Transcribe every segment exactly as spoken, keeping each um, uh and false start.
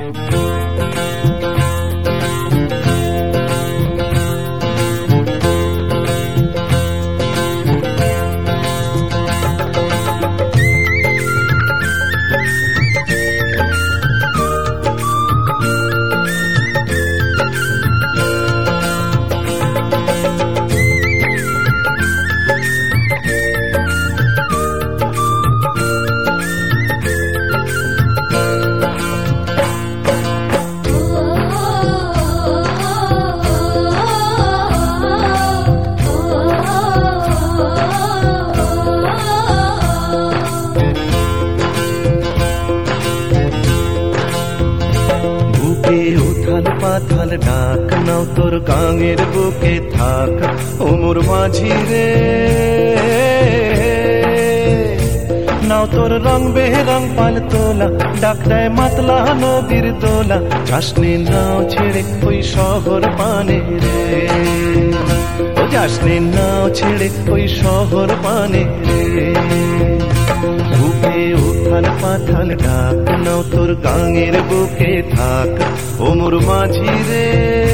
উথাল পাথাল ডাক নাও তোর গাঙের বুকে থাক ও মোর মাঝি রে, নাও তোর রং বেরং পাল তোলা ডাক দেয় মাতলা নদীর দোলা, যাসনি নাও ছেড়ে ওই শহর পানে রে, ও যাসনি নাও ছেড়ে ওই শহর পানে রে। বুকে উথাল পাথাল ডাক নাও তোর গাঙের বুকে থাক ও মোর মাঝি রে,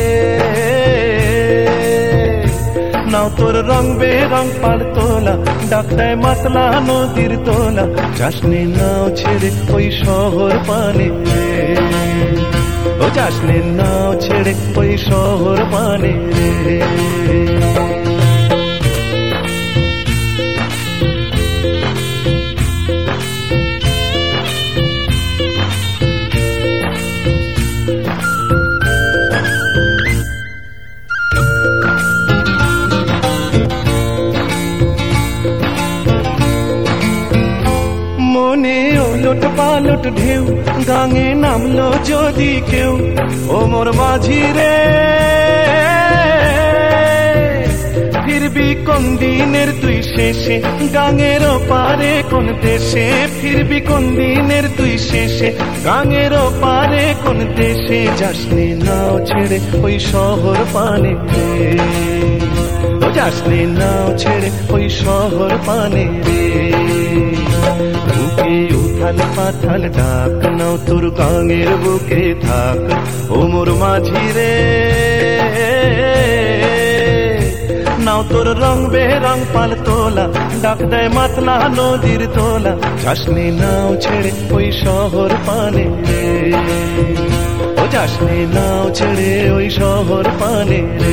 নাও তোর রং বেরং পাল তোলা ডাক দেয় মাতলা নদীর তোলা, যাসনি নাও ছেড়ে ওই শহর পানে রে, ও যাসনি নাও ছেড়ে ওই শহর পানে রে। মনে ওলট পালট ঢেউ গাঙে নামলো যদি কেউ ও মোর মাঝি রে, ফিরবি কোন দিনের তুই শেষে গাঙের পারে কোন দেশে, ফিরবি কোন দিনের তুই শেষে গাঙের পারে কোন দেশে, যাসনি নাও ছেড়ে ওই শহর পানে রে, ও যাসনি নাও ছেড়ে ওই শহর পানে রে। বুকে উথাল পাথাল ডাক নাও তোর গাঙের বুকে থাক ও মোর মাঝি রে, নাও তোর রং বেরং পাল তোলা ডাক দেয় মাতলা নদীর তোলা, যাসনি নাও ছেড়ে ওই শহর পানে রে, ও যাসনি নাও ছেড়ে ওই শহর পানে রে।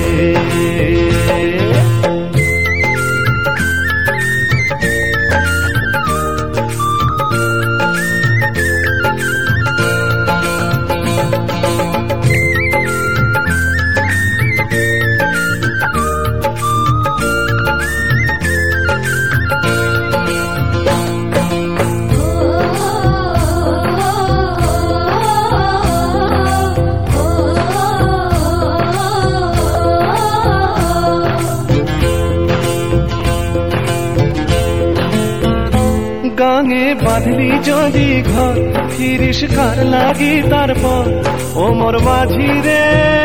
গাঙে বাঁধলি যদি ঘর ফিরিস কার লাগি তারপর ও মোর মাঝি রে,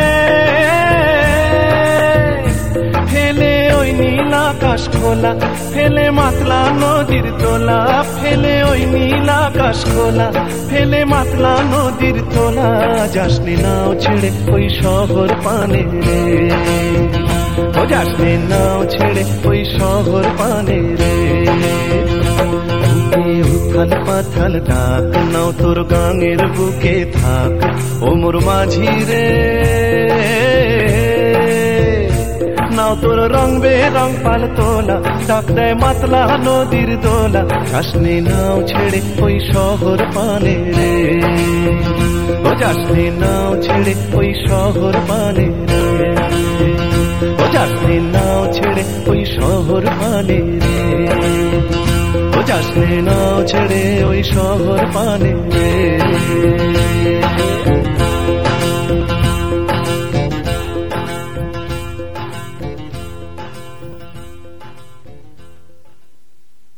ফেলে ওই নীল আকাশ খোলা ফেলে মাতলা নদীর তোলা, ফেলে ওই নীল আকাশ খোলা ফেলে মাতলা নদীর তোলা, যাসনি নাও ছেড়ে ওই শহর পানে রে, ও যাসনি নাও ছেড়ে ওই শহর পানে রে। উথাল পাথাল ডাক নাও তোর গাঙের বুকে থাক ও মোর মাঝি রে, নাও তোর রং বেরং পাল তোলা ডাক দেয় মাতলা নদীর দোলা, যাসনি নাও ছেড়ে ওই শহর পানে রে, ও যাসনি নাও ছেড়ে ওই শহর পানে রে, ও যাসনি নাও ছেড়ে ওই শহর পানে রে, ও যাসনি নাও ছেড়ে ওই শহর পানে রে।